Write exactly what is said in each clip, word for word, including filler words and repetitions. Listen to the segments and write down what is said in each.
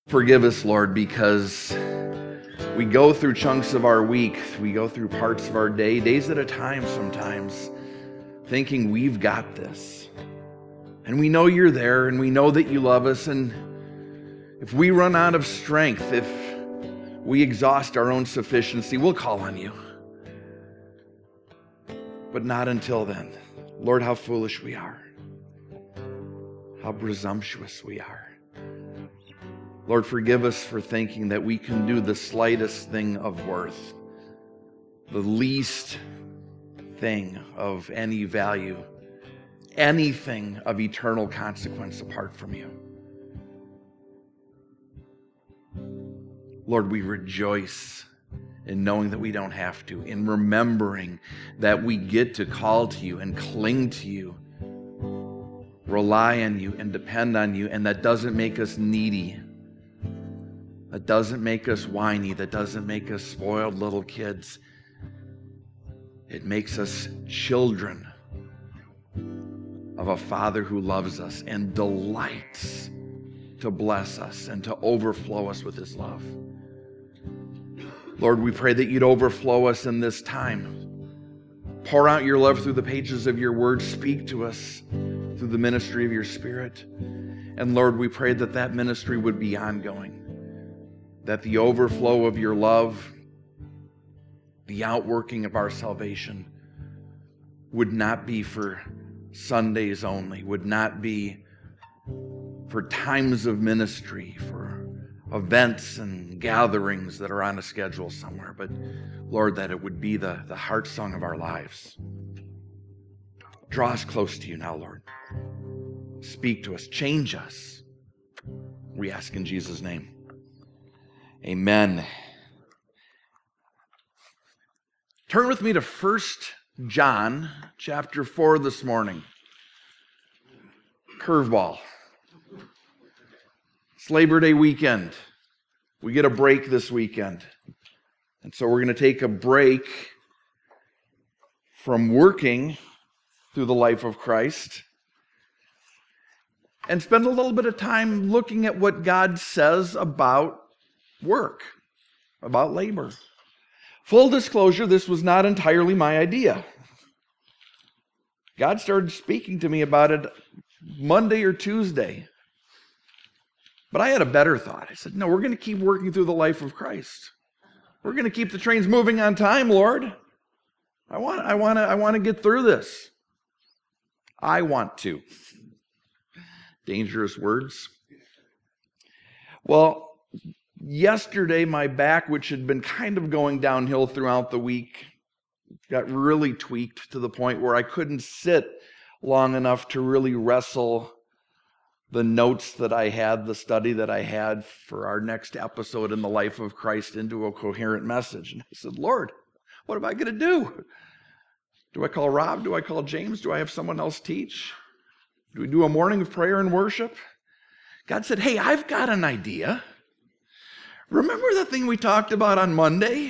Forgive us, Lord, because we go through chunks of our week, we go through parts of our day, days at a time sometimes, thinking we've got this. And we know you're there, and we know that you love us, and if we run out of strength, if we exhaust our own sufficiency, we'll call on you. But not until then. Lord, how foolish we are. How presumptuous we are. Lord, forgive us for thinking that we can do the slightest thing of worth, the least thing of any value, anything of eternal consequence apart from you. Lord, we rejoice in knowing that we don't have to, in remembering that we get to call to you and cling to you, rely on you and depend on you, and that doesn't make us needy. That doesn't make us whiny. That doesn't make us spoiled little kids. It makes us children of a Father who loves us and delights to bless us and to overflow us with his love. Lord, we pray that you'd overflow us in this time. Pour out your love through the pages of your word. Speak to us through the ministry of your Spirit. And Lord, we pray that that ministry would be ongoing. That the overflow of your love, the outworking of our salvation, would not be for Sundays only, would not be for times of ministry, for events and gatherings that are on a schedule somewhere, but Lord, that it would be the, the heart song of our lives. Draw us close to you now, Lord. Speak to us, change us. We ask in Jesus' name. Amen. Turn with me to First John chapter four this morning. Curveball. It's Labor Day weekend. We get a break this weekend. And so we're going to take a break from working through the life of Christ and spend a little bit of time looking at what God says about work, about labor. Full disclosure, this was not entirely my idea. God started speaking to me about it Monday or Tuesday. But I had a better thought. I said, no, we're going to keep working through the life of Christ. We're going to keep the trains moving on time, Lord. I want, I want to, I want to get through this. I want to. Dangerous words. Well, yesterday, my back, which had been kind of going downhill throughout the week, got really tweaked to the point where I couldn't sit long enough to really wrestle the notes that I had, the study that I had for our next episode in the life of Christ into a coherent message. And I said, Lord, what am I going to do? Do I call Rob? Do I call James? Do I have someone else teach? Do we do a morning of prayer and worship? God said, hey, I've got an idea. Remember the thing we talked about on Monday?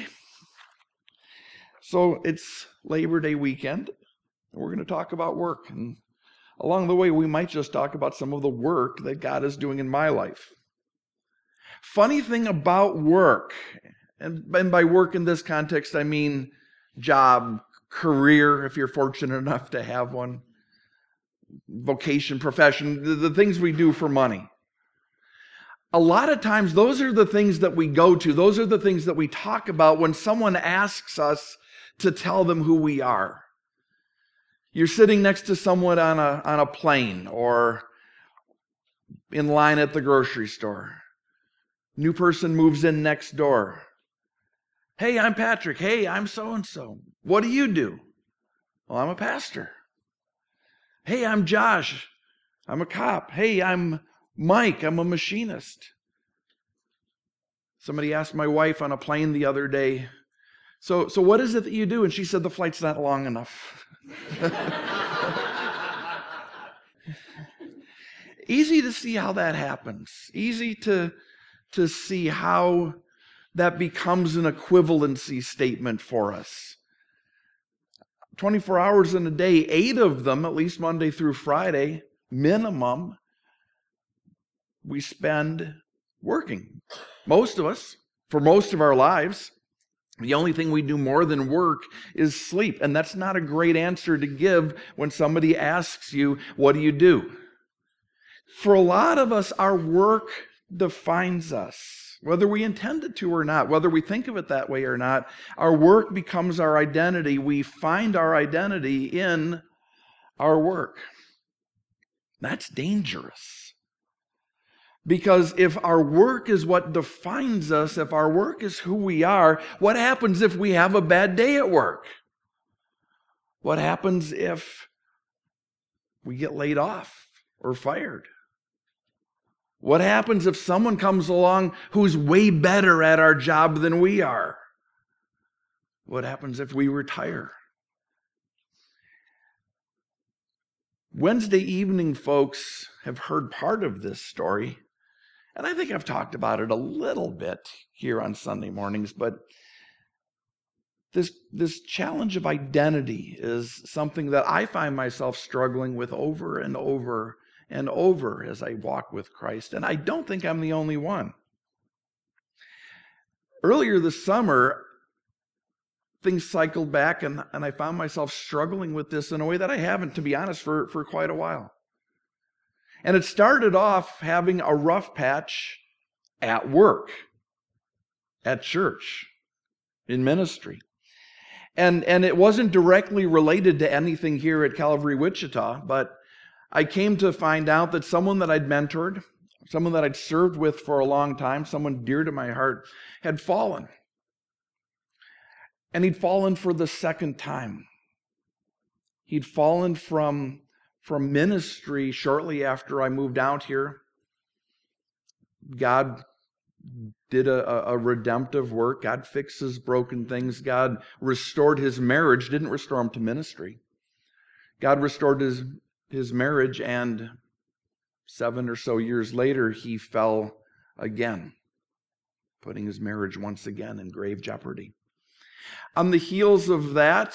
So it's Labor Day weekend, and we're going to talk about work. And along the way, we might just talk about some of the work that God is doing in my life. Funny thing about work, and, and by work in this context, I mean job, career, if you're fortunate enough to have one, vocation, profession, the, the things we do for money. A lot of times, those are the things that we go to. Those are the things that we talk about when someone asks us to tell them who we are. You're sitting next to someone on a, on a plane or in line at the grocery store. New person moves in next door. Hey, I'm Patrick. Hey, I'm so-and-so. What do you do? Well, I'm a pastor. Hey, I'm Josh. I'm a cop. Hey, I'm Mike, I'm a machinist. Somebody asked my wife on a plane the other day, so, so what is it that you do? And she said, the flight's not long enough. Easy to see how that happens. Easy to, to see how that becomes an equivalency statement for us. twenty-four hours in a day, eight of them, at least Monday through Friday, minimum, we spend Working. Most of us, for most of our lives, the only thing we do more than work is sleep. And that's not a great answer to give when somebody asks you, what do you do? For a lot of us, our work defines us. Whether we intend it to or not, whether we think of it that way or not, our work becomes our identity. We find our identity in our work. That's dangerous. Because if our work is what defines us, if our work is who we are, what happens if we have a bad day at work? What happens if we get laid off or fired? What happens if someone comes along who's way better at our job than we are? What happens if we retire? Wednesday evening folks have heard part of this story. And I think I've talked about it a little bit here on Sunday mornings, but this, this challenge of identity is something that I find myself struggling with over and over and over as I walk with Christ. And I don't think I'm the only one. Earlier this summer, things cycled back and, and I found myself struggling with this in a way that I haven't, to be honest, for, for quite a while. And it started off having a rough patch at work, at church, in ministry. And, and it wasn't directly related to anything here at Calvary Wichita, but I came to find out that someone that I'd mentored, someone that I'd served with for a long time, someone dear to my heart, had fallen. And he'd fallen for the second time. He'd fallen from From ministry shortly after I moved out here. God did a, a redemptive work. God fixes broken things. God restored his marriage, didn't restore him to ministry. God restored his, his marriage, and seven or so years later, he fell again, putting his marriage once again in grave jeopardy. On the heels of that,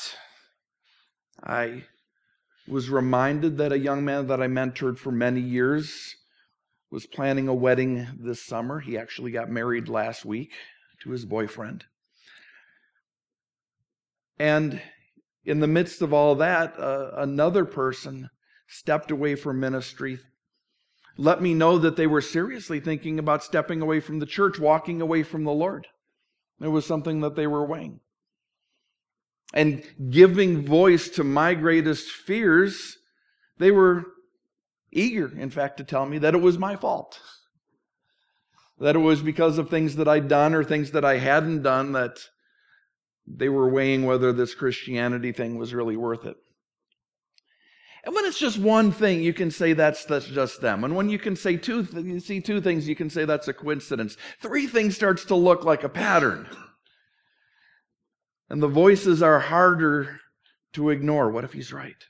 I was reminded that a young man that I mentored for many years was planning a wedding this summer. He actually got married last week to his boyfriend. And in the midst of all that, uh, another person stepped away from ministry, let me know that they were seriously thinking about stepping away from the church, walking away from the Lord. It was something that they were weighing. And giving voice to my greatest fears, they were eager, in fact, to tell me that it was my fault. That it was because of things that I'd done or things that I hadn't done that they were weighing whether this Christianity thing was really worth it. And when it's just one thing, you can say that's, that's just them. And when you can say two, you see two things, you can say that's a coincidence. Three things starts to look like a pattern. And the voices are harder to ignore. What if he's right?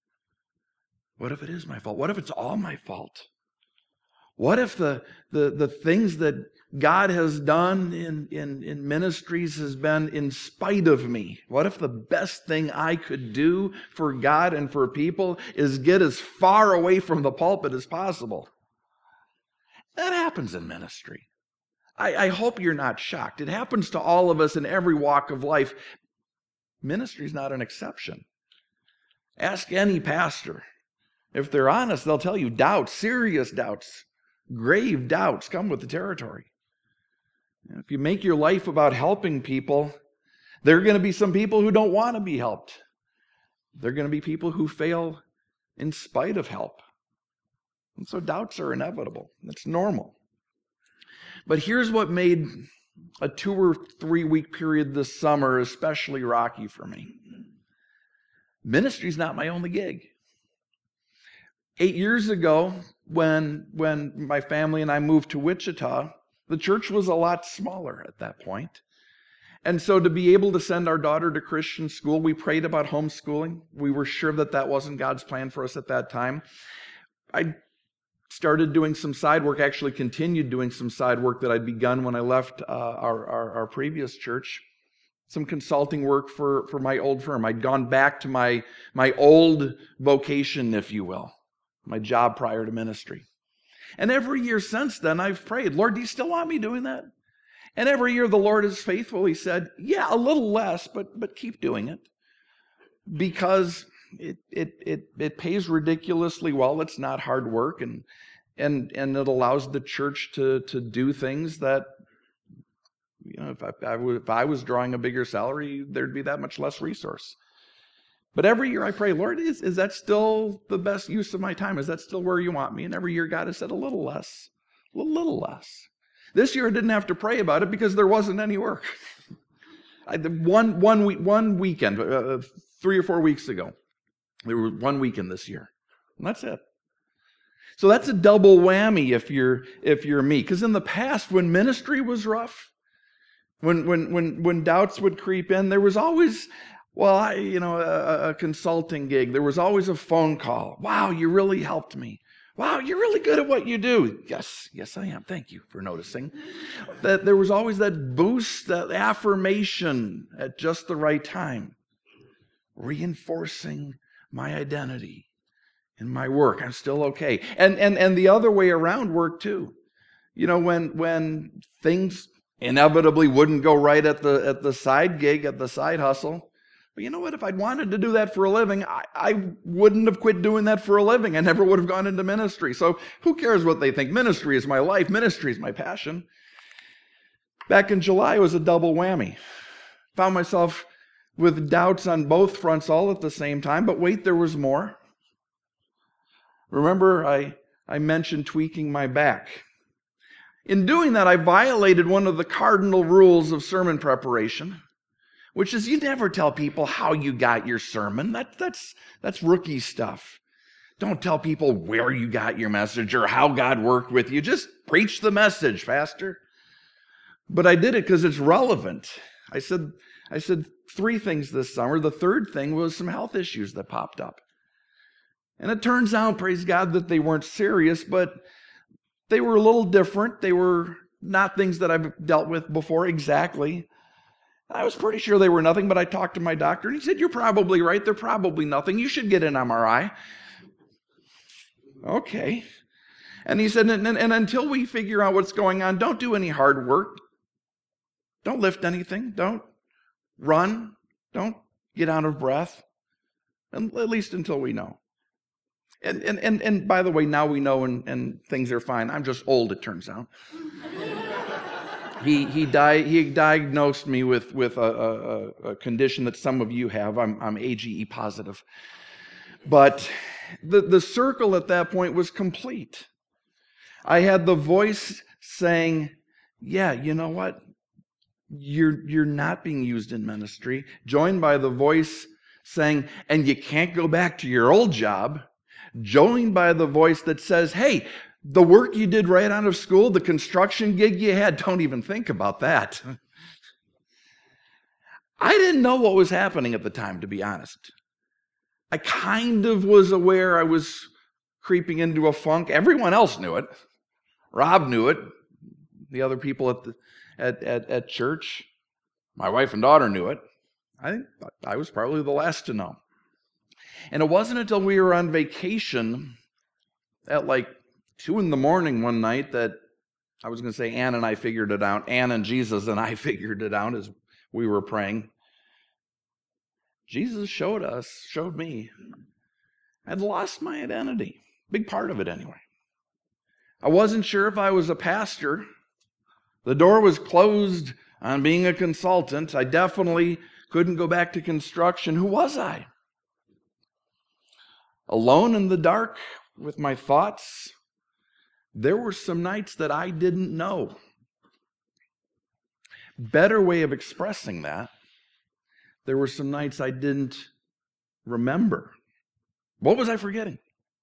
What if it is my fault? What if it's all my fault? What if the, the, the things that God has done in, in, in ministries has been in spite of me? What if the best thing I could do for God and for people is get as far away from the pulpit as possible? That happens in ministry. I, I hope you're not shocked. It happens to all of us in every walk of life. Ministry is not an exception. Ask any pastor. If they're honest, they'll tell you doubts, serious doubts, grave doubts come with the territory. If you make your life about helping people, there are going to be some people who don't want to be helped. There are going to be people who fail in spite of help. And so doubts are inevitable. That's normal. But here's what made a two or three week period this summer especially rocky for me. Ministry's not my only gig. Eight years ago, when, when my family and I moved to Wichita, the church was a lot smaller at that point. And so to be able to send our daughter to Christian school, we prayed about homeschooling. We were sure that that wasn't God's plan for us at that time. I started doing some side work, actually continued doing some side work that I'd begun when I left uh, our, our, our previous church. Some consulting work for, for my old firm. I'd gone back to my, my old vocation, if you will, my job prior to ministry. And every year since then, I've prayed, Lord, do you still want me doing that? And every year the Lord is faithful. He said, yeah, a little less, but but keep doing it. Because it it it it pays ridiculously well. It's not hard work, and and and it allows the church to to do things that, you know, if I, if I was drawing a bigger salary, there'd be that much less resource. But every year I pray, Lord, is, is that still the best use of my time? Is that still where you want me? And every year God has said a little less, a little, little less. This year I didn't have to pray about it because there wasn't any work. I, one, one, week, one weekend, uh, three or four weeks ago, there was one weekend this year. And that's it. So that's a double whammy if you're if you're me. Because in the past, when ministry was rough, when when when when doubts would creep in, there was always, well, I, you know, a, a consulting gig. There was always a phone call. Wow, you really helped me. Wow, you're really good at what you do. Yes, yes, I am. Thank you for noticing. That there was always that boost, that affirmation at just the right time, reinforcing my identity in my work. I'm still okay. And and and the other way around worked too. You know, when when things inevitably wouldn't go right at the at the side gig, at the side hustle. But you know what? If I'd wanted to do that for a living, I, I wouldn't have quit doing that for a living. I never would have gone into ministry. So who cares what they think? Ministry is my life. Ministry is my passion. Back in July, it was a double whammy. Found myself with doubts on both fronts all at the same time. But wait, there was more. Remember, I, I mentioned tweaking my back. In doing that, I violated one of the cardinal rules of sermon preparation, which is you never tell people how you got your sermon. That, that's, that's rookie stuff. Don't tell people where you got your message or how God worked with you. Just preach the message, Pastor. But I did it because it's relevant. I said, I said three things this summer. The third thing was some health issues that popped up. And it turns out, praise God, that they weren't serious, but they were a little different. They were not things that I've dealt with before exactly. I was pretty sure they were nothing, but I talked to my doctor, and he said, you're probably right. They're probably nothing. You should get an M R I. Okay. And he said, and, and, and until we figure out what's going on, don't do any hard work. Don't lift anything. Don't run. Don't get out of breath. And at least until we know. And and and, and by the way, now we know and, and things are fine. I'm just old, it turns out. He he di- he diagnosed me with with a, a, a condition that some of you have. I'm I'm A G E positive, but the the circle at that point was complete. I had the voice saying, "Yeah, you know what? You're you're not being used in ministry." Joined by the voice saying, "And you can't go back to your old job." Joined by the voice that says, "Hey, the work you did right out of school, the construction gig you had, don't even think about that." I didn't know what was happening at the time, to be honest. I kind of was aware I was creeping into a funk. Everyone else knew it. Rob knew it. The other people at the at, at, at church, my wife and daughter knew it. I think I was probably the last to know. And it wasn't until we were on vacation at like two in the morning one night that I was going to say Ann and I figured it out. Ann and Jesus and I figured it out as we were praying. Jesus showed us, showed me, I'd lost my identity. Big part of it anyway. I wasn't sure if I was a pastor. The door was closed on being a consultant. I definitely couldn't go back to construction. Who was I? Alone in the dark with my thoughts. There were some nights that I didn't know. Better way of expressing that, there were some nights I didn't remember. What was I forgetting?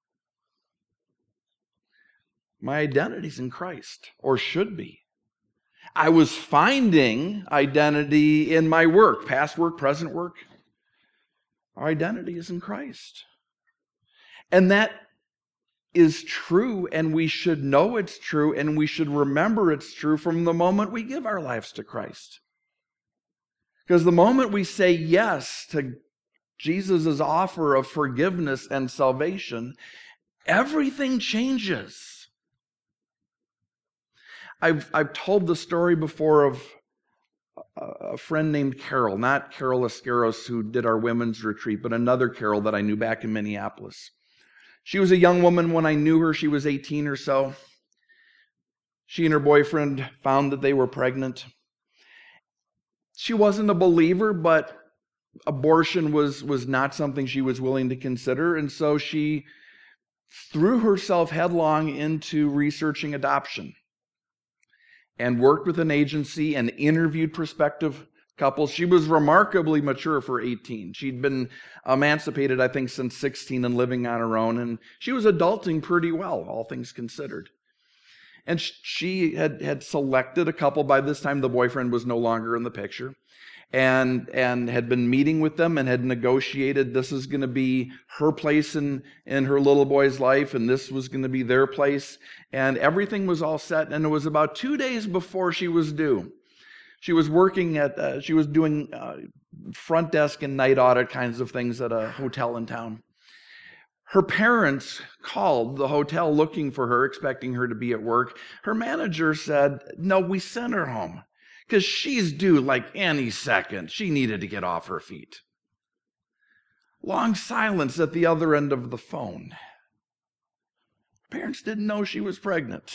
My identity's in Christ, or should be. I was finding identity in my work, past work, present work. Our identity is in Christ. And that is true, and we should know it's true, and we should remember it's true from the moment we give our lives to Christ. Because the moment we say yes to Jesus' offer of forgiveness and salvation, everything changes. I've, I've told the story before of a friend named Carol, not Carol Ascaros, who did our women's retreat, but another Carol that I knew back in Minneapolis. She was a young woman when I knew her. She was eighteen or so. She and her boyfriend found that they were pregnant. She wasn't a believer, but abortion was, was not something she was willing to consider, and so she threw herself headlong into researching adoption and worked with an agency and interviewed prospective couples. She was remarkably mature for eighteen. She'd been emancipated, I think, since sixteen and living on her own, and she was adulting pretty well, all things considered. And she had, had selected a couple. By this time, the boyfriend was no longer in the picture, and, and had been meeting with them and had negotiated this is going to be her place in, in her little boy's life, and this was going to be their place. And everything was all set, and it was about two days before she was due. She was working at, uh, she was doing uh, front desk and night audit kinds of things at a hotel in town. Her parents called the hotel looking for her, expecting her to be at work. Her manager said, no, we sent her home because she's due like any second. She needed to get off her feet. Long silence at the other end of the phone. Her parents didn't know she was pregnant.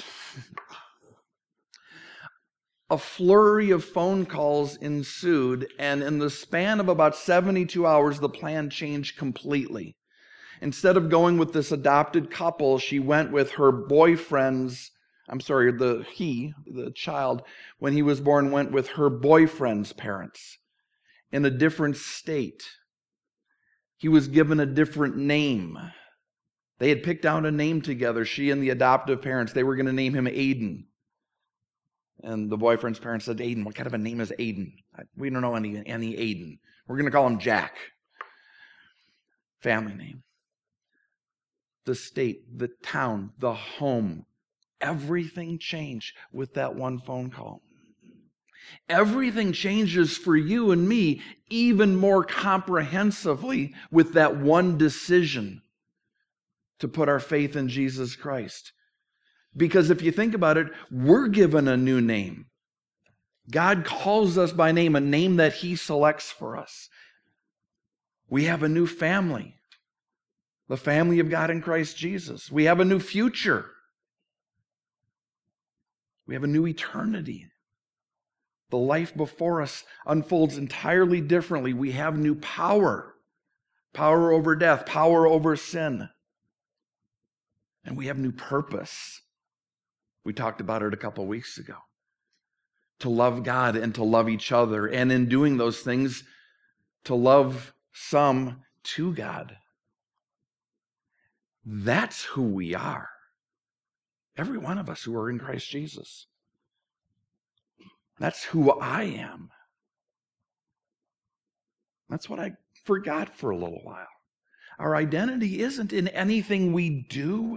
A flurry of phone calls ensued, and in the span of about seventy-two hours, the plan changed completely. Instead of going with this adopted couple, she went with her boyfriend's, I'm sorry, the he, the child, when he was born, went with her boyfriend's parents in a different state. He was given a different name. They had picked out a name together, she and the adoptive parents. They were going to name him Aiden. And the boyfriend's parents said, Aiden, what kind of a name is Aiden? We don't know any, any Aiden. We're going to call him Jack. Family name. The state, the town, the home, everything changed with that one phone call. Everything changes for you and me even more comprehensively with that one decision to put our faith in Jesus Christ. Because if you think about it, we're given a new name. God calls us by name, a name that He selects for us. We have a new family. The family of God in Christ Jesus. We have a new future. We have a new eternity. The life before us unfolds entirely differently. We have new power. Power over death, power over sin. And we have new purpose. We talked about it a couple weeks ago. To love God and to love each other. And in doing those things, to love some to God. That's who we are. Every one of us who are in Christ Jesus. That's who I am. That's what I forgot for a little while. Our identity isn't in anything we do.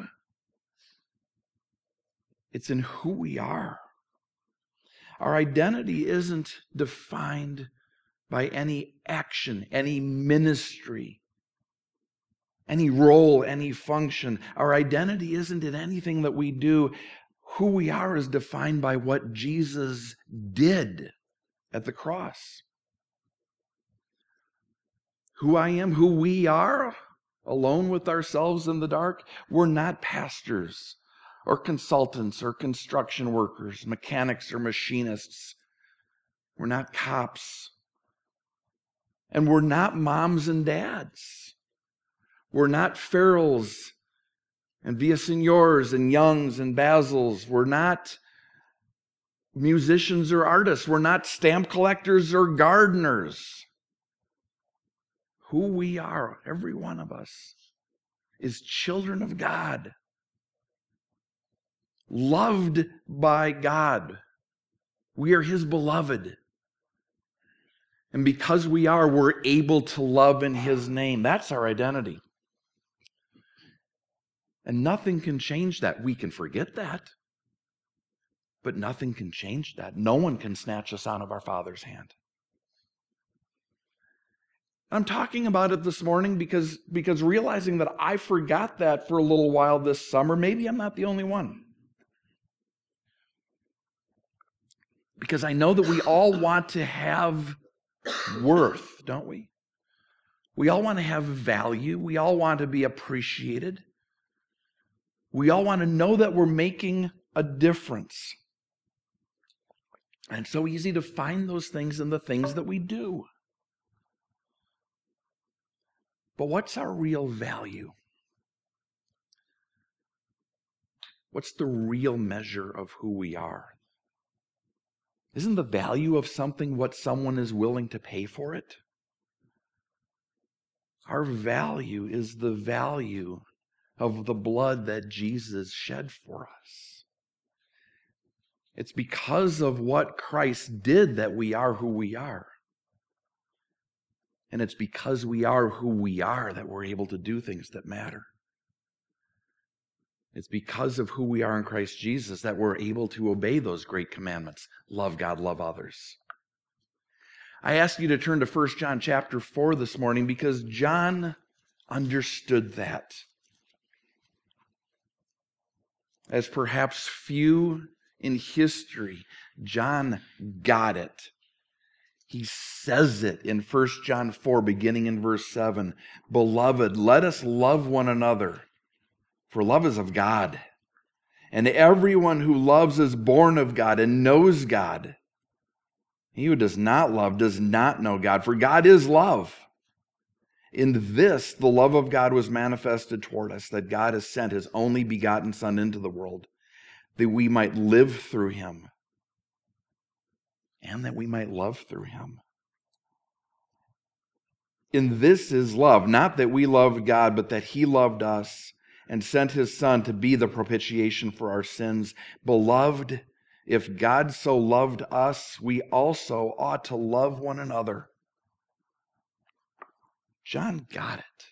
It's in who we are. Our identity isn't defined by any action, any ministry, any role, any function. Our identity isn't in anything that we do. Who we are is defined by what Jesus did at the cross. Who I am, who we are, alone with ourselves in the dark, we're not pastors or consultants or construction workers, mechanics or machinists. We're not cops. And we're not moms and dads. We're not Farrells and Villasenors and Youngs and Basils. We're not musicians or artists. We're not stamp collectors or gardeners. Who we are, every one of us, is children of God. Loved by God. We are His beloved. And because we are, we're able to love in His name. That's our identity. And nothing can change that. We can forget that. But nothing can change that. No one can snatch us out of our Father's hand. I'm talking about it this morning because, because realizing that I forgot that for a little while this summer, maybe I'm not the only one. Because I know that we all want to have worth, don't we? We all want to have value. We all want to be appreciated. We all want to know that we're making a difference. And it's so easy to find those things in the things that we do. But what's our real value? What's the real measure of who we are? Isn't the value of something what someone is willing to pay for it? Our value is the value of the blood that Jesus shed for us. It's because of what Christ did that we are who we are. And it's because we are who we are that we're able to do things that matter. It's because of who we are in Christ Jesus that we're able to obey those great commandments. Love God, love others. I asked you to turn to First John chapter four this morning because John understood that. As perhaps few in history, John got it. He says it in First John four, beginning in verse seven. Beloved, let us love one another, for love is of God. And everyone who loves is born of God and knows God. He who does not love does not know God, for God is love. In this, the love of God was manifested toward us, that God has sent his only begotten Son into the world, that we might live through him, and that we might love through him. In this is love, not that we loved God, but that he loved us and sent his Son to be the propitiation for our sins. Beloved, if God so loved us, we also ought to love one another. John got it.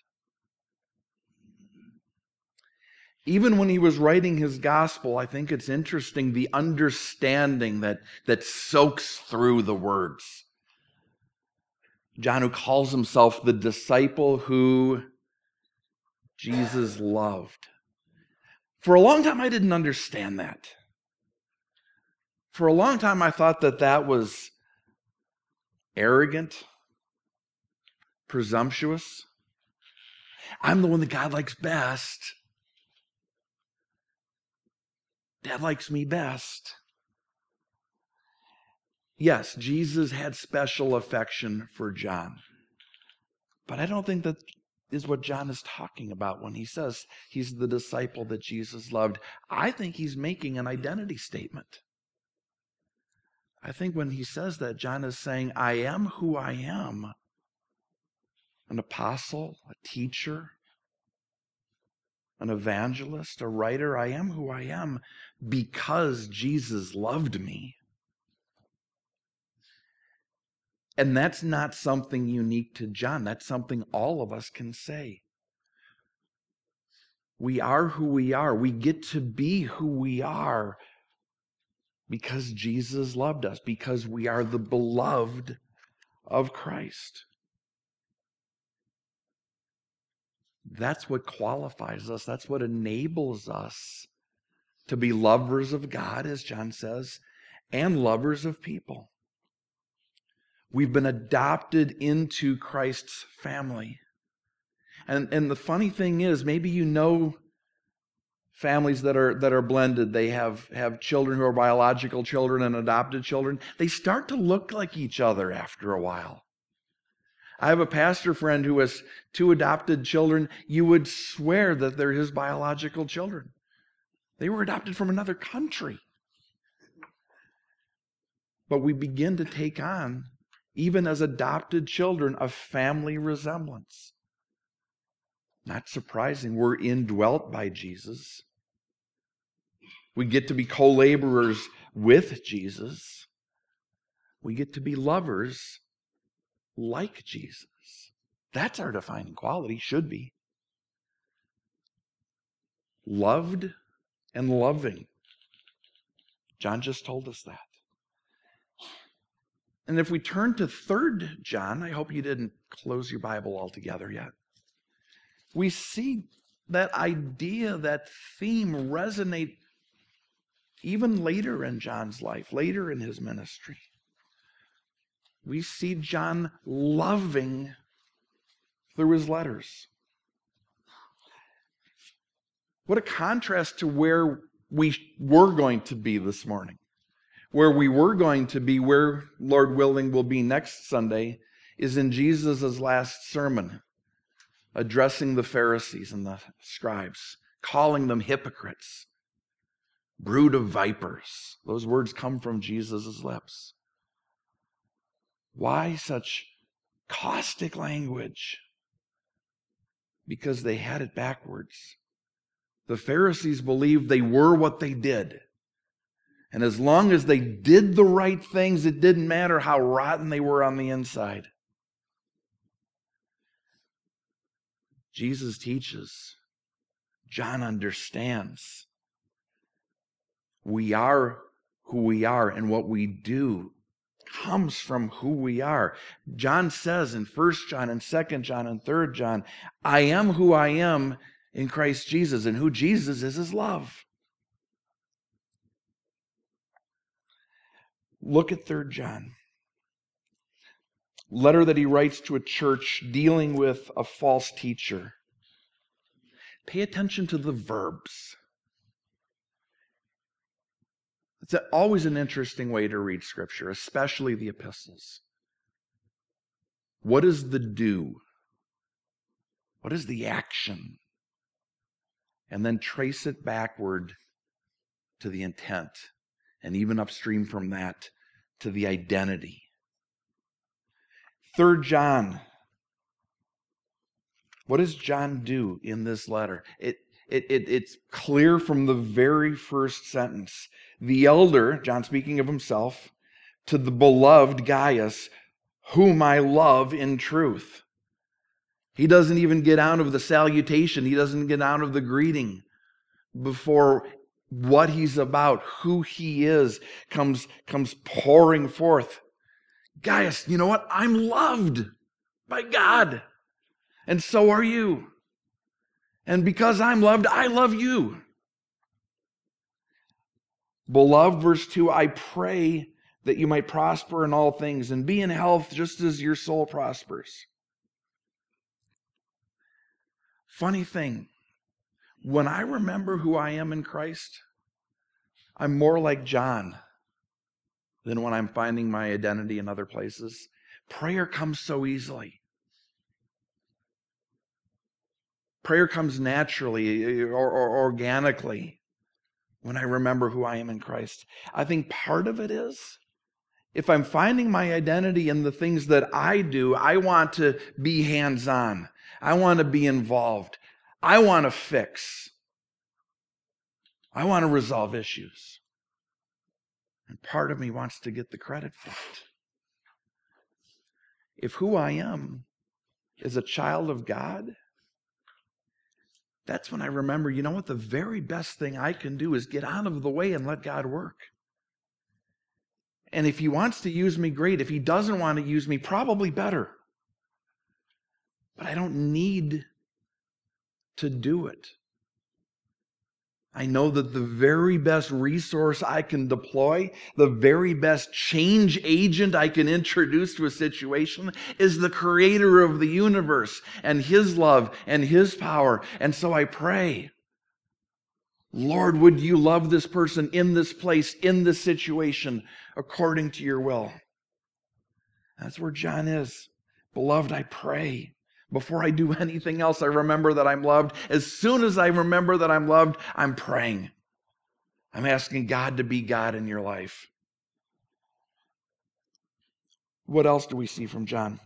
Even when he was writing his gospel, I think it's interesting the understanding that, that soaks through the words. John, who calls himself the disciple who Jesus loved. For a long time, I didn't understand that. For a long time, I thought that that was arrogant, presumptuous. I'm the one that God likes best. Dad likes me best. Yes, Jesus had special affection for John. But I don't think that is what John is talking about when he says he's the disciple that Jesus loved. I think he's making an identity statement. I think when he says that, John is saying, I am who I am. An apostle, a teacher, an evangelist, a writer. I am who I am because Jesus loved me. And that's not something unique to John. That's something all of us can say. We are who we are. We get to be who we are because Jesus loved us, because we are the beloved of Christ. That's what qualifies us. That's what enables us to be lovers of God, as John says, and lovers of people. We've been adopted into Christ's family. And, and the funny thing is, maybe you know families that are that are blended. They have, have children who are biological children and adopted children. They start to look like each other after a while. I have a pastor friend who has two adopted children. You would swear that they're his biological children. They were adopted from another country. But we begin to take on, even as adopted children, a family resemblance. Not surprising. We're indwelt by Jesus. We get to be co-laborers with Jesus. We get to be lovers like Jesus. That's our defining quality, should be. Loved and loving. John just told us that. And if we turn to Third John, I hope you didn't close your Bible altogether yet. We see that idea, that theme resonate even later in John's life, later in his ministry, we see John loving through his letters. What a contrast to where we were going to be this morning. Where we were going to be, where, Lord willing, will be next Sunday, is in Jesus' last sermon, addressing the Pharisees and the scribes, calling them hypocrites, brood of vipers. Those words come from Jesus' lips. Why such caustic language? Because they had it backwards. The Pharisees believed they were what they did. And as long as they did the right things, it didn't matter how rotten they were on the inside. Jesus teaches. John understands. We are who we are, and what we do comes from who we are. John says in First John and Second John and Third John, I am who I am in Christ Jesus, and who Jesus is is love. Look at Third John. Letter that he writes to a church dealing with a false teacher. Pay attention to the verbs. It's always an interesting way to read Scripture, especially the epistles. What is the do? What is the action? And then trace it backward to the intent, and even upstream from that to the identity. Third John. What does John do in this letter? It, it, it, it's clear from the very first sentence. The elder, John speaking of himself, to the beloved Gaius, whom I love in truth. He doesn't even get out of the salutation. He doesn't get out of the greeting before what he's about, who he is, comes, comes pouring forth. Gaius, you know what? I'm loved by God. And so are you. And because I'm loved, I love you. Beloved, verse two, I pray that you might prosper in all things and be in health just as your soul prospers. Funny thing, when I remember who I am in Christ, I'm more like John than when I'm finding my identity in other places. Prayer comes so easily. Prayer comes naturally or, or organically when I remember who I am in Christ. I think part of it is, if I'm finding my identity in the things that I do, I want to be hands-on. I want to be involved. I want to fix. I want to resolve issues. And part of me wants to get the credit for it. If who I am is a child of God, that's when I remember, you know what, the very best thing I can do is get out of the way and let God work. And if he wants to use me, great. If he doesn't want to use me, probably better. But I don't need to do it. I know that the very best resource I can deploy, the very best change agent I can introduce to a situation is the creator of the universe and his love and his power. And so I pray, Lord, would you love this person in this place, in this situation, according to your will? That's where John is. Beloved, I pray. Before I do anything else, I remember that I'm loved. As soon as I remember that I'm loved, I'm praying. I'm asking God to be God in your life. What else do we see from John?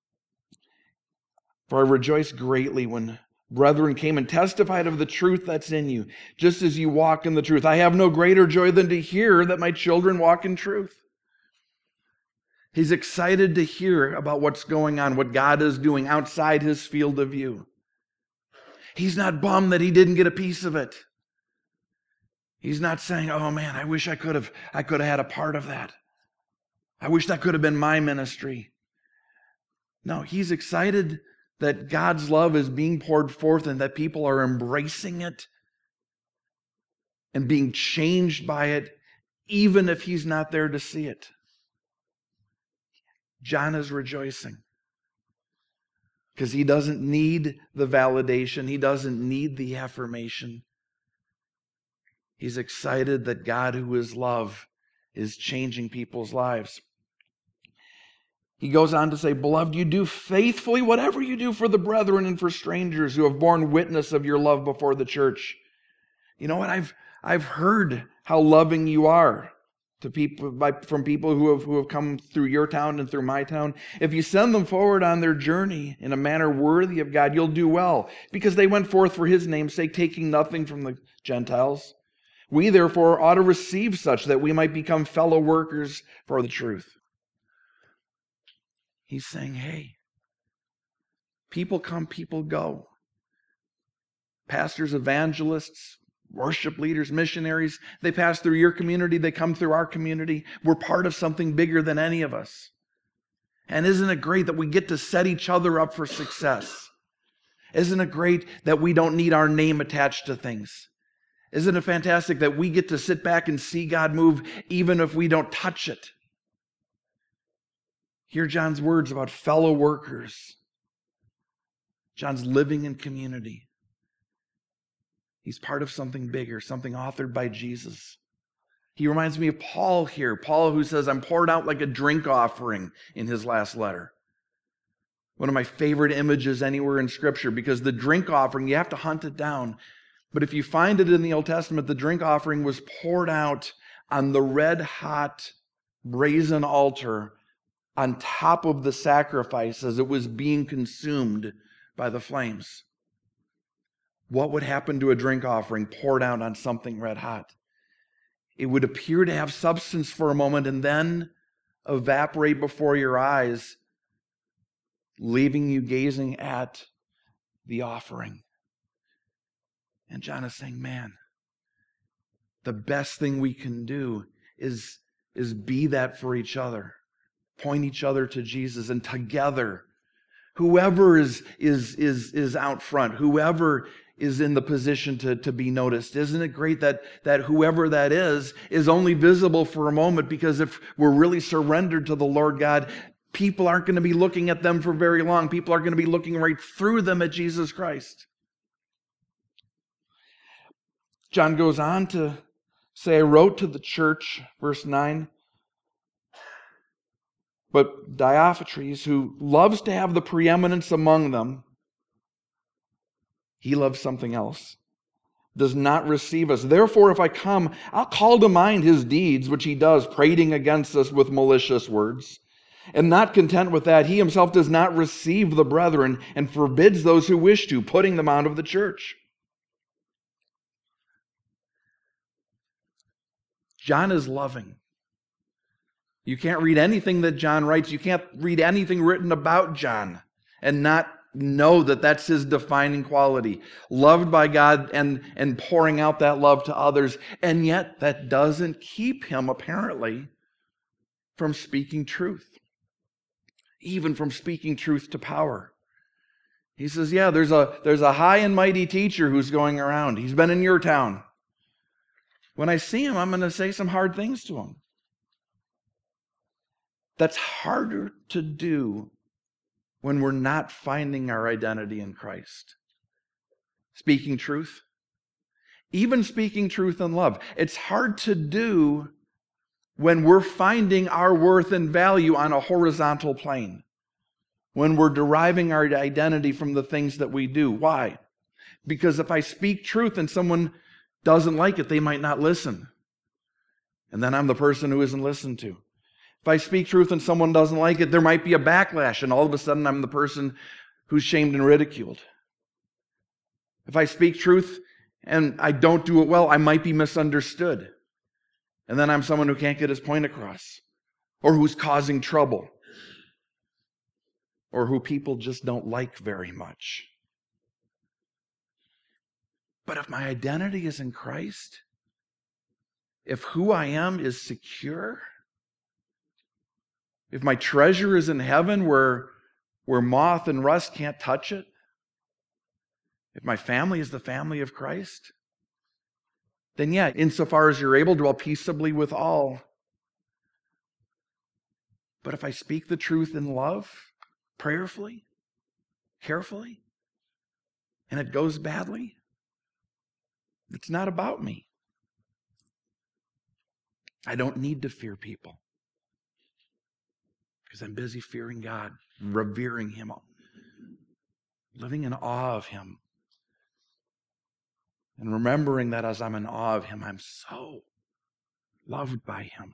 For I rejoice greatly when brethren came and testified of the truth that's in you, just as you walk in the truth. I have no greater joy than to hear that my children walk in truth. He's excited to hear about what's going on, what God is doing outside his field of view. He's not bummed that he didn't get a piece of it. He's not saying, oh man, I wish I could have, I could have had a part of that. I wish that could have been my ministry. No, he's excited that God's love is being poured forth and that people are embracing it and being changed by it even if he's not there to see it. John is rejoicing because he doesn't need the validation. He doesn't need the affirmation. He's excited that God, who is love, is changing people's lives. He goes on to say, beloved, you do faithfully whatever you do for the brethren and for strangers who have borne witness of your love before the church. You know what? I've I've heard how loving you are to people by, from people who have who have come through your town and through my town. If you send them forward on their journey in a manner worthy of God, you'll do well, because they went forth for his name's sake, taking nothing from the Gentiles. We therefore ought to receive such, that we might become fellow workers for the truth. He's saying, hey, people come, people go. Pastors, evangelists, worship leaders, missionaries, they pass through your community, they come through our community. We're part of something bigger than any of us. And isn't it great that we get to set each other up for success? Isn't it great that we don't need our name attached to things? Isn't it fantastic that we get to sit back and see God move even if we don't touch it? Hear John's words about fellow workers. John's living in community. He's part of something bigger, something authored by Jesus. He reminds me of Paul here. Paul, who says, I'm poured out like a drink offering in his last letter. One of my favorite images anywhere in Scripture, because the drink offering, you have to hunt it down. But if you find it in the Old Testament, the drink offering was poured out on the red-hot brazen altar on top of the sacrifice as it was being consumed by the flames. What would happen to a drink offering poured out on something red hot? It would appear to have substance for a moment and then evaporate before your eyes, leaving you gazing at the offering. And John is saying, man, the best thing we can do is, is be that for each other. Point each other to Jesus, and together, whoever is, is, is, is out front, whoever is in the position to, to be noticed. Isn't it great that, that whoever that is, is only visible for a moment? Because if we're really surrendered to the Lord God, people aren't going to be looking at them for very long. People are going to be looking right through them at Jesus Christ. John goes on to say, I wrote to the church, verse nine, but Diotrephes, who loves to have the preeminence among them, he loves something else, does not receive us. Therefore, if I come, I'll call to mind his deeds, which he does, prating against us with malicious words. And not content with that, he himself does not receive the brethren and forbids those who wish to, putting them out of the church. John is loving. You can't read anything that John writes. You can't read anything written about John and not know that that's his defining quality. Loved by God and, and pouring out that love to others. And yet that doesn't keep him, apparently, from speaking truth. Even from speaking truth to power. He says, yeah, there's a, there's a high and mighty teacher who's going around. He's been in your town. When I see him, I'm going to say some hard things to him. That's harder to do when we're not finding our identity in Christ. Speaking truth, even speaking truth in love, it's hard to do when we're finding our worth and value on a horizontal plane, when we're deriving our identity from the things that we do. Why? Because if I speak truth and someone doesn't like it, they might not listen. And then I'm the person who isn't listened to. If I speak truth and someone doesn't like it, there might be a backlash, and all of a sudden I'm the person who's shamed and ridiculed. If I speak truth and I don't do it well, I might be misunderstood. And then I'm someone who can't get his point across, or who's causing trouble, or who people just don't like very much. But if my identity is in Christ, if who I am is secure, if my treasure is in heaven where, where moth and rust can't touch it, if my family is the family of Christ, then yeah, insofar as you're able, dwell peaceably with all. But if I speak the truth in love, prayerfully, carefully, and it goes badly, it's not about me. I don't need to fear people because I'm busy fearing God, revering Him, living in awe of Him. And remembering that as I'm in awe of Him, I'm so loved by Him.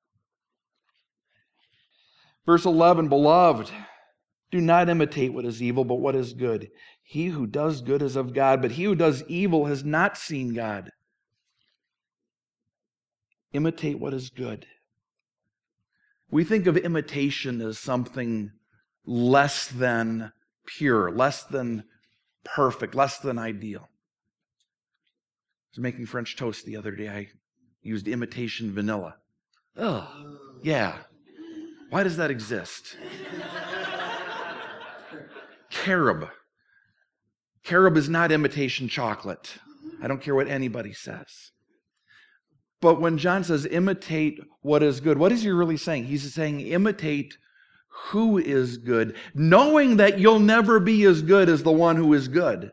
Verse eleven, beloved, do not imitate what is evil, but what is good. He who does good is of God, but he who does evil has not seen God. Imitate what is good. We think of imitation as something less than pure, less than perfect, less than ideal. I was making French toast the other day. I used imitation vanilla. Oh, yeah. Why does that exist? Carob. Carob is not imitation chocolate. I don't care what anybody says. But when John says imitate what is good, what is he really saying? He's saying imitate who is good, knowing that you'll never be as good as the one who is good.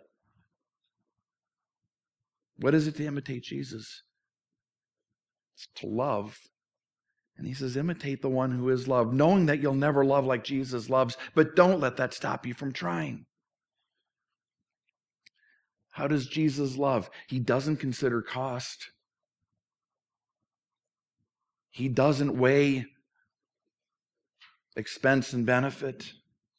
What is it to imitate Jesus? It's to love. And he says, imitate the one who is loved, knowing that you'll never love like Jesus loves, but don't let that stop you from trying. How does Jesus love? He doesn't consider cost. He doesn't weigh expense and benefit.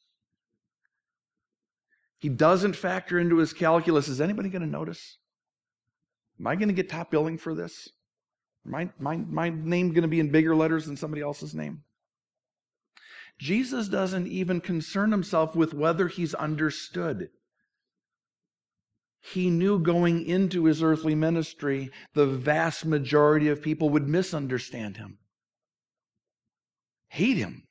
He doesn't factor into his calculus. Is anybody going to notice? Am I going to get top billing for this? My, my, my name going to be in bigger letters than somebody else's name? Jesus doesn't even concern himself with whether he's understood. He knew going into his earthly ministry, the vast majority of people would misunderstand him, hate him.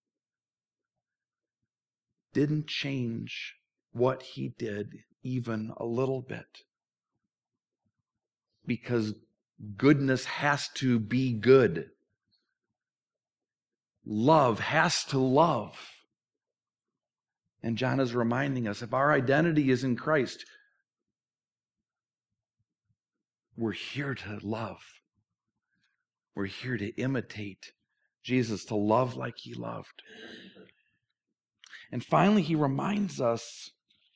Didn't change what he did even a little bit. Because goodness has to be good. Love has to love. And John is reminding us, if our identity is in Christ, we're here to love. We're here to imitate Jesus, to love like he loved. And finally, he reminds us,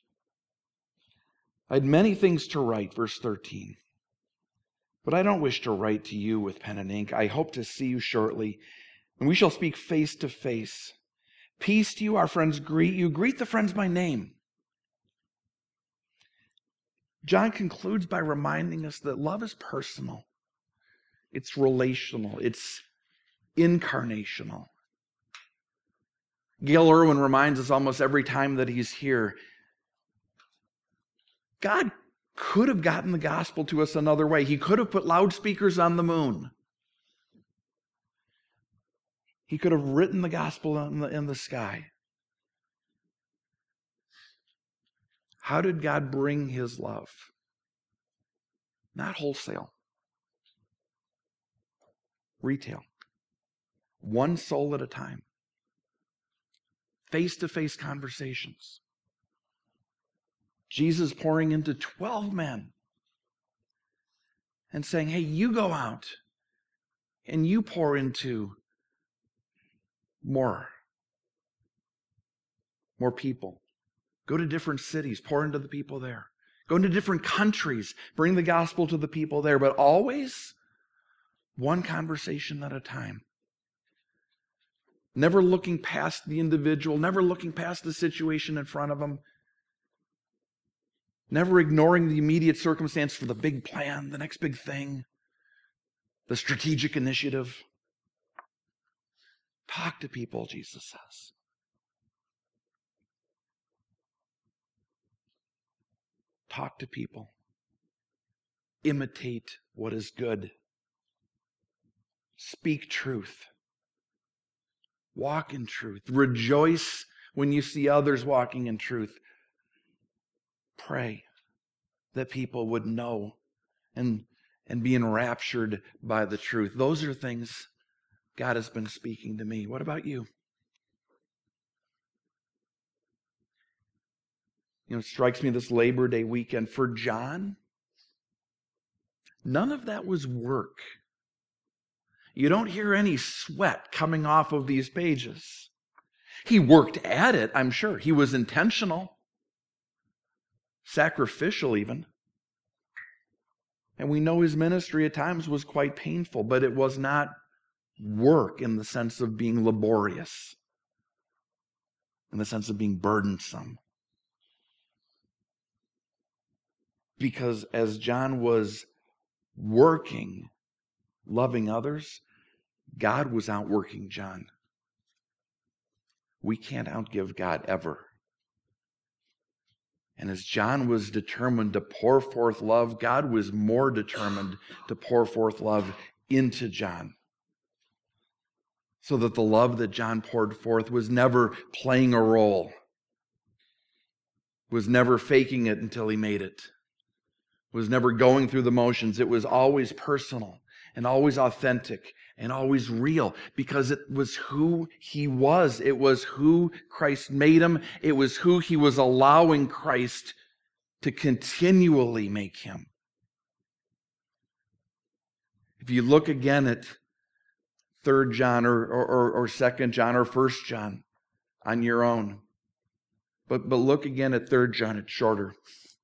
I had many things to write, verse thirteen. But I don't wish to write to you with pen and ink. I hope to see you shortly, and we shall speak face to face. Peace to you, our friends greet you. Greet the friends by name. John concludes by reminding us that love is personal. It's relational. It's incarnational. Gail Irwin reminds us almost every time that he's here, God could have gotten the gospel to us another way. He could have put loudspeakers on the moon. He could have written the gospel in the, in the sky. How did God bring his love? Not wholesale. Retail. One soul at a time. Face-to-face conversations. Jesus pouring into twelve men and saying, hey, you go out and you pour into more. More people. Go to different cities, pour into the people there. Go into different countries, bring the gospel to the people there, but always one conversation at a time. Never looking past the individual, never looking past the situation in front of them. Never ignoring the immediate circumstance for the big plan, the next big thing, the strategic initiative. Talk to people, Jesus says. Talk to people. Imitate what is good. Speak truth. Walk in truth. Rejoice when you see others walking in truth. Pray that people would know and, and be enraptured by the truth. Those are things God has been speaking to me. What about you? You know, it strikes me this Labor Day weekend for John, none of that was work. You don't hear any sweat coming off of these pages. He worked at it, I'm sure. He was intentional, sacrificial even. And we know his ministry at times was quite painful, but it was not work in the sense of being laborious, in the sense of being burdensome. Because as John was working, loving others, God was outworking John. We can't outgive God ever. And as John was determined to pour forth love, God was more determined to pour forth love into John. So that the love that John poured forth was never playing a role, was never faking it until he made it, was never going through the motions. It was always personal and always authentic and always real, because it was who he was. It was who Christ made him. It was who he was allowing Christ to continually make him. If you look again at Third John or, or, or Second John or First John on your own, but, but look again at Third John, it's shorter.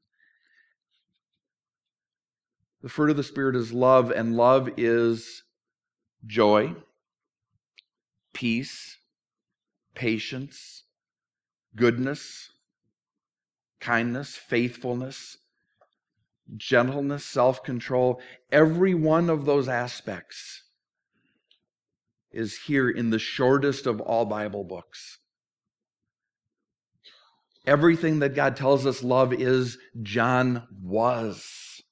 The fruit of the Spirit is love, and love is joy, peace, patience, goodness, kindness, faithfulness, gentleness, self-control. Every one of those aspects is here in the shortest of all Bible books. Everything that God tells us love is, John was.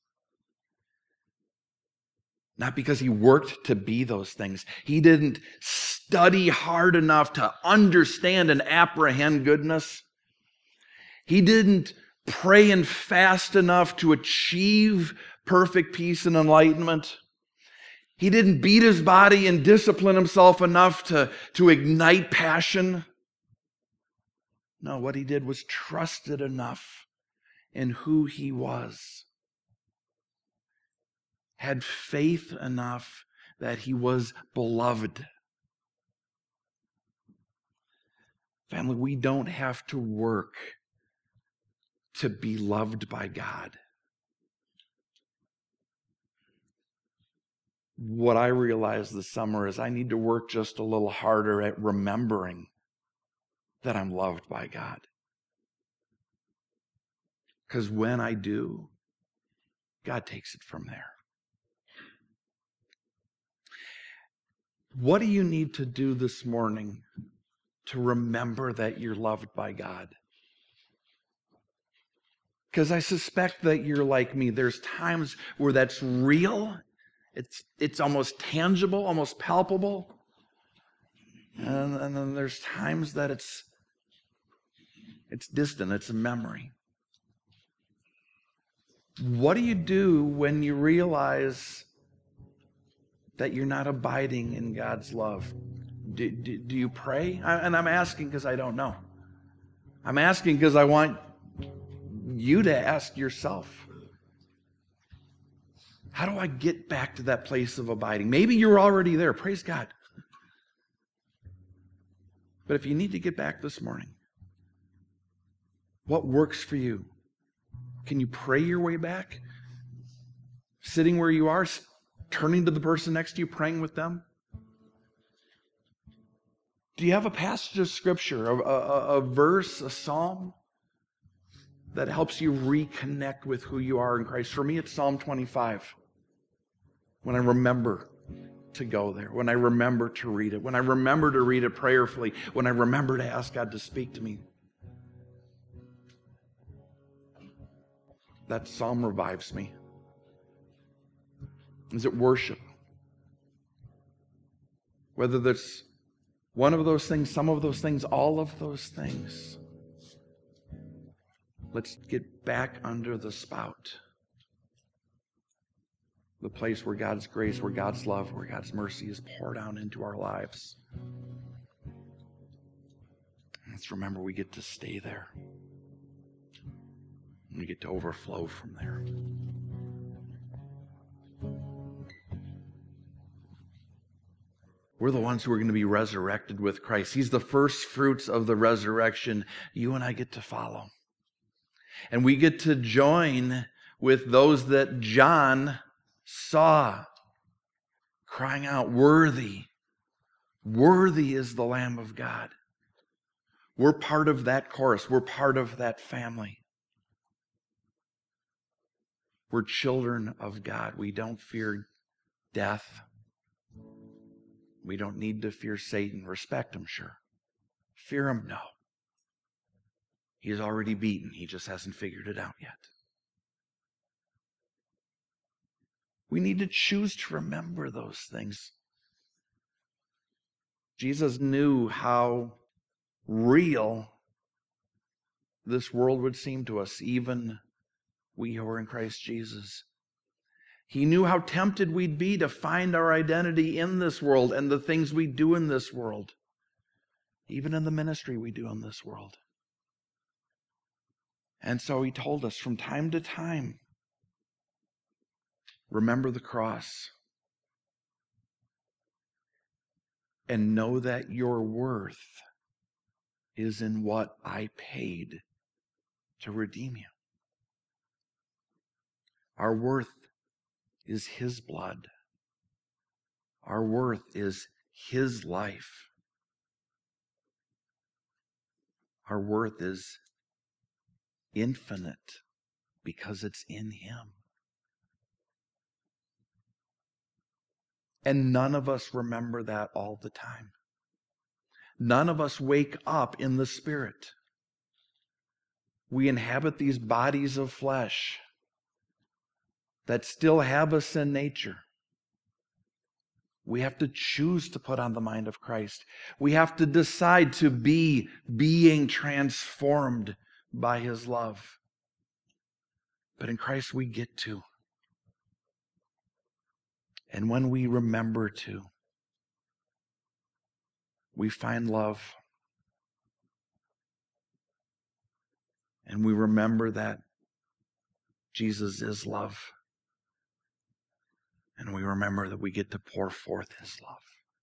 Not because he worked to be those things. He didn't study hard enough to understand and apprehend goodness. He didn't pray and fast enough to achieve perfect peace and enlightenment. He didn't beat his body and discipline himself enough to, to ignite passion. No, what he did was trusted enough in who he was, had faith enough that he was beloved. Family, we don't have to work to be loved by God. What I realized this summer is I need to work just a little harder at remembering that I'm loved by God. Because when I do, God takes it from there. What do you need to do this morning to remember that you're loved by God? Because I suspect that you're like me. There's times where that's real. It's, it's almost tangible, almost palpable. And, and then there's times that it's, it's distant. It's a memory. What do you do when you realize that you're not abiding in God's love? Do, do, do you pray? I, and I'm asking because I don't know. I'm asking because I want you to ask yourself, how do I get back to that place of abiding? Maybe you're already there. Praise God. But if you need to get back this morning, what works for you? Can you pray your way back? Sitting where you are, turning to the person next to you, praying with them? Do you have a passage of Scripture, a, a, a verse, a psalm that helps you reconnect with who you are in Christ? For me, it's Psalm twenty-five. When I remember to go there, when I remember to read it, when I remember to read it prayerfully, when I remember to ask God to speak to me, that psalm revives me. Is it worship? Whether that's one of those things, some of those things, all of those things. Let's get back under the spout. the place where God's grace, where God's love, where God's mercy is poured out into our lives. Let's remember we get to stay there. We get to overflow from there. We're the ones who are going to be resurrected with Christ. He's the first fruits of the resurrection. You and I get to follow. And we get to join with those that John saw crying out, "Worthy, worthy is the Lamb of God." We're part of that chorus. We're part of that family. We're children of God. We don't fear death. We don't need to fear Satan. Respect him, sure. Fear him, no. He's already beaten. He just hasn't figured it out yet. We need to choose to remember those things. Jesus knew how real this world would seem to us, even we who are in Christ Jesus. He knew how tempted we'd be to find our identity in this world and the things we do in this world, even in the ministry we do in this world. And so he told us from time to time, remember the cross and know that your worth is in what I paid to redeem you. Our worth is His blood. Our worth is His life. Our worth is infinite because it's in Him. And none of us remember that all the time. None of us wake up in the Spirit. We inhabit these bodies of flesh that still have a sin nature. We have to choose to put on the mind of Christ. We have to decide to be being transformed by His love. But in Christ we get to. And when we remember to, we find love. And we remember that Jesus is love. And we remember that we get to pour forth His love.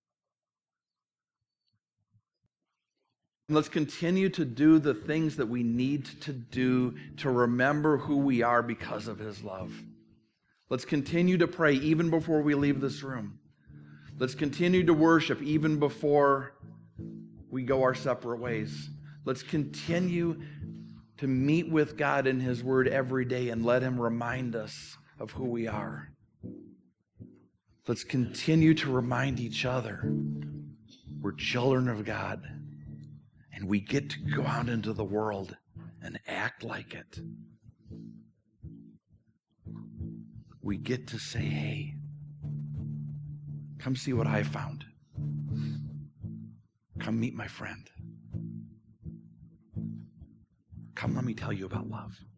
Let's continue to do the things that we need to do to remember who we are because of His love. Let's continue to pray even before we leave this room. Let's continue to worship even before we go our separate ways. Let's continue to meet with God in His Word every day and let Him remind us of who we are. Let's continue to remind each other we're children of God and we get to go out into the world and act like it. We get to say, hey, come see what I found. Come meet my friend. Come, let me tell you about love.